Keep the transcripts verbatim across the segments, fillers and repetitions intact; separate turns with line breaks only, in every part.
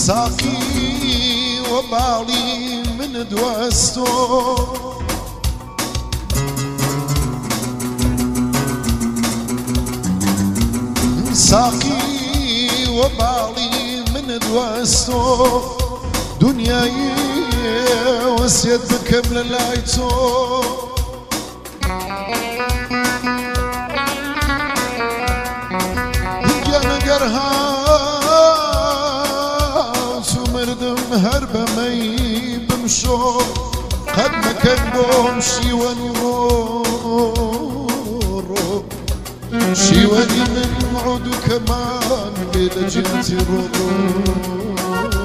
ساقي وبالي من دوستو ساقي وبالي من دوستو دنياي وسيت بكمل لايتو يا نقرها سمردم هربة مي بمشو قد ما كان بمشي ونمر شي ولي من عود كمان بلا جنتي الرضو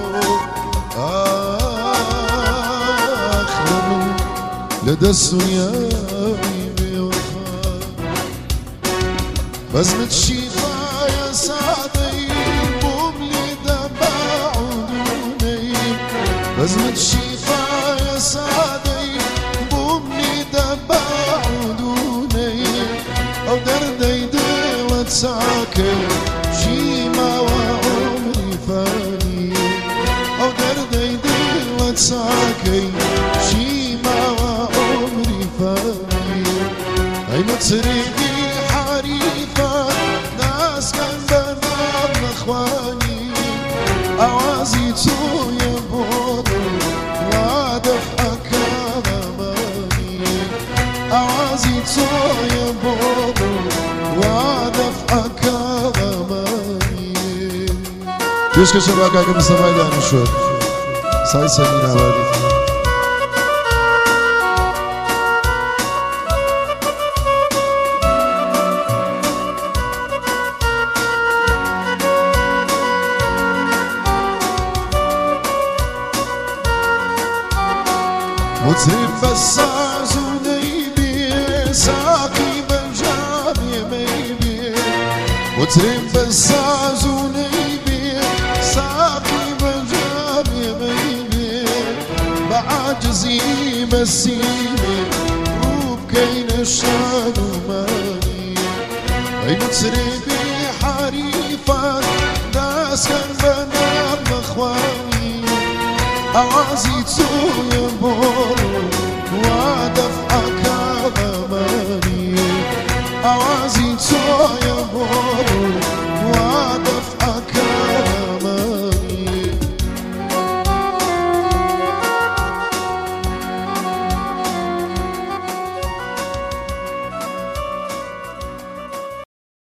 آخر لدى السنيا بوفا بزمة شيفا يا سعدي بوملي دبا عدوني بزمة شيفا يا سعدي بوملي دبا عدوني أو دردي دلت ساكن شيما وعمري فاني أو دردي دلت ساكن شيما وعمري فاني أي متريدي حريفة ناس كان بنام أخواني أوازيتو يبوضو ودفعك أمامي أوازيتو يبوضو ودفعك أمامي كيش كيش الواقع قبل سماعي دانو شو ساي سمين أوالي مطرب فساز ونيبي ساقي بنجامي ميبي مطرب فساز ونيبي ساقي بنجامي ميبي بعجزي مسيني وبكين الشاد وماني اي مطربي حريفة ناس كان بنام اخواني أوازيتو يبورو ودفعك أمامي أوازيتو يبورو